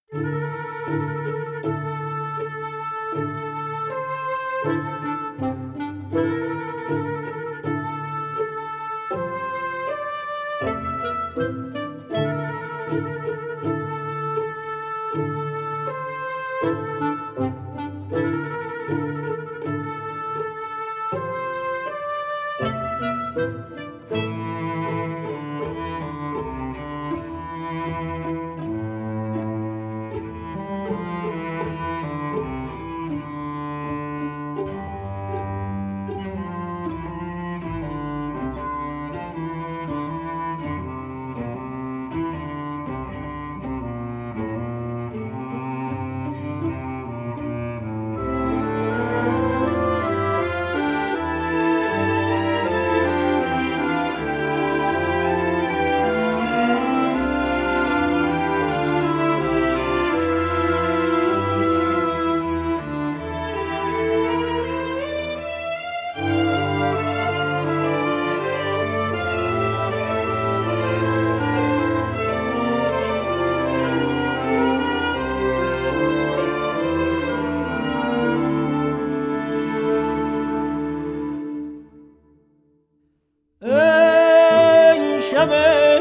شب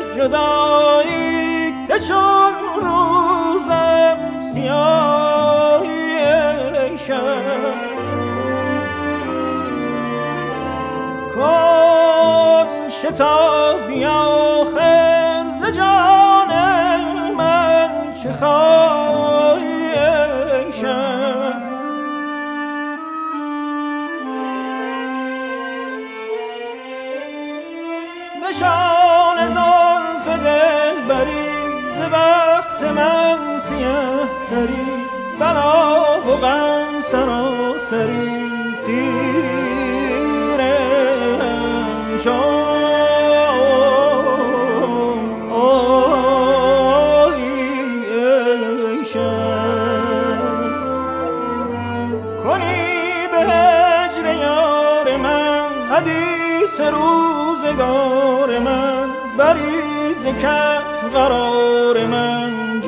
جدایی که چون روزم سیاهی ای شب کن شتابی آخر ز جان من چه خواهی ای شب نشان زلف دلبری ز بخت من سیه تری بلا و غم سراسری تیرم چون آهی ای شب کنی به هجر یار من حدیث روزگار من بریز کف قرار من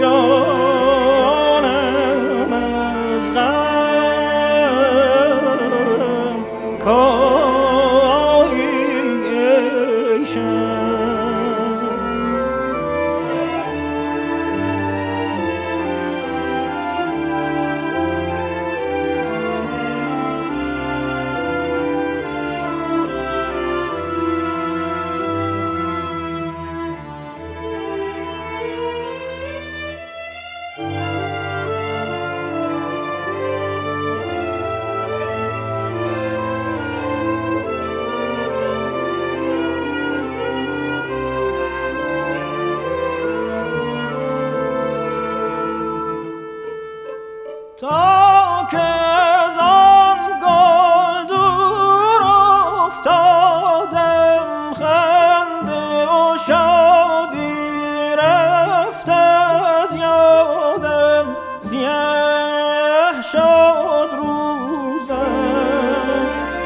جانم از غم کاهی ای شب تا که از آن گل دور افتادم خنده و شادی رفت از یادم سیاه شد روزم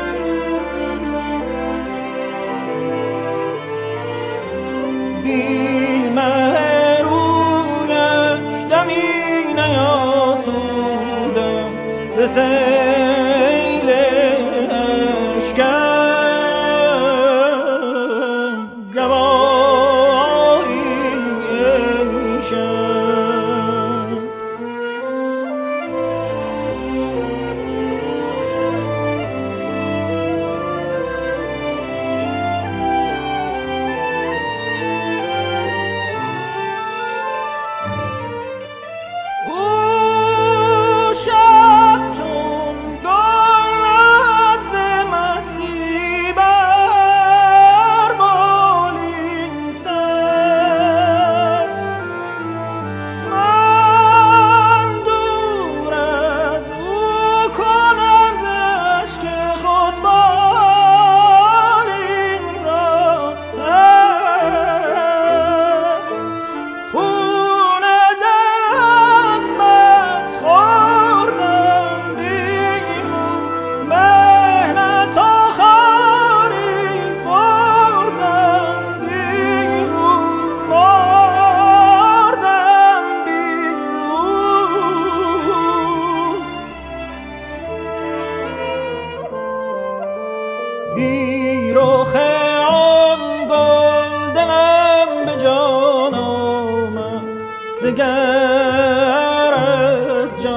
بی مه رویش دمی نیاسودم به سیل اشکم گواهی ای شب او شب تو بی رخ آن گل دلم به جان آمد دگر